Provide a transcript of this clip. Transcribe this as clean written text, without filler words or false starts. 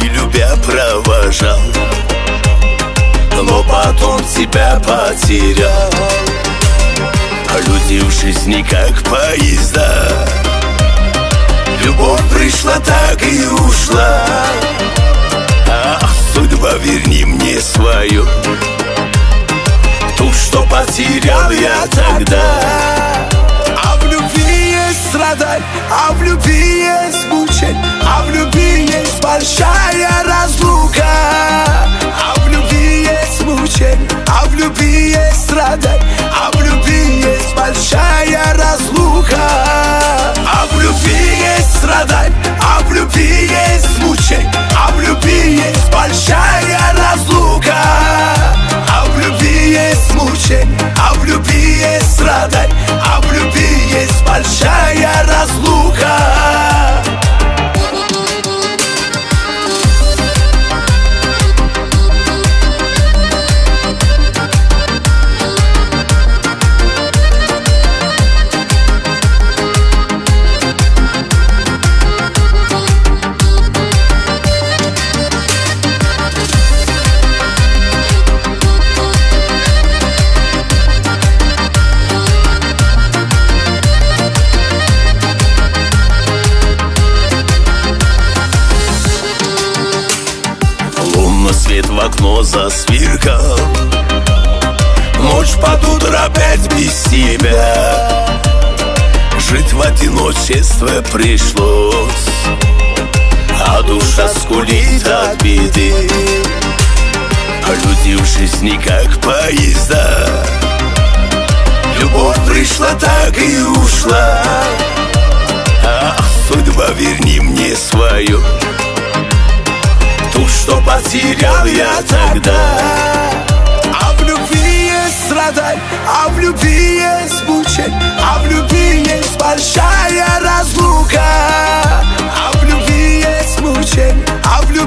любя провожал, но потом тебя потерял. Люди в жизни как поезда, любовь пришла, так и ушла. Ах, судьба, верни мне свою, ту, что потерял я тогда. А в любви есть страдать, а в любви есть мучень, а в любви есть большая разлука. А в любви есть мучень, а в любви есть страдать, а в любви есть большая разлука. А в любви есть страдать, а в любви есть мучень, а в любви есть большая разлука. А в любви есть мучень, а в любви есть страдать, а в любви есть большая разлука. Свет в окно засверкал, ночь под утро опять без тебя. Жить в одиночестве пришлось, а душа скулит от беды. Люди в жизни как поезда, любовь пришла, так и ушла. Ах, судьба, верни мне свою, ту, что потерял я тогда. А в любви есть страдать, а в любви есть мучень, а в любви есть большая разлука. А в любви есть мучень, а в любви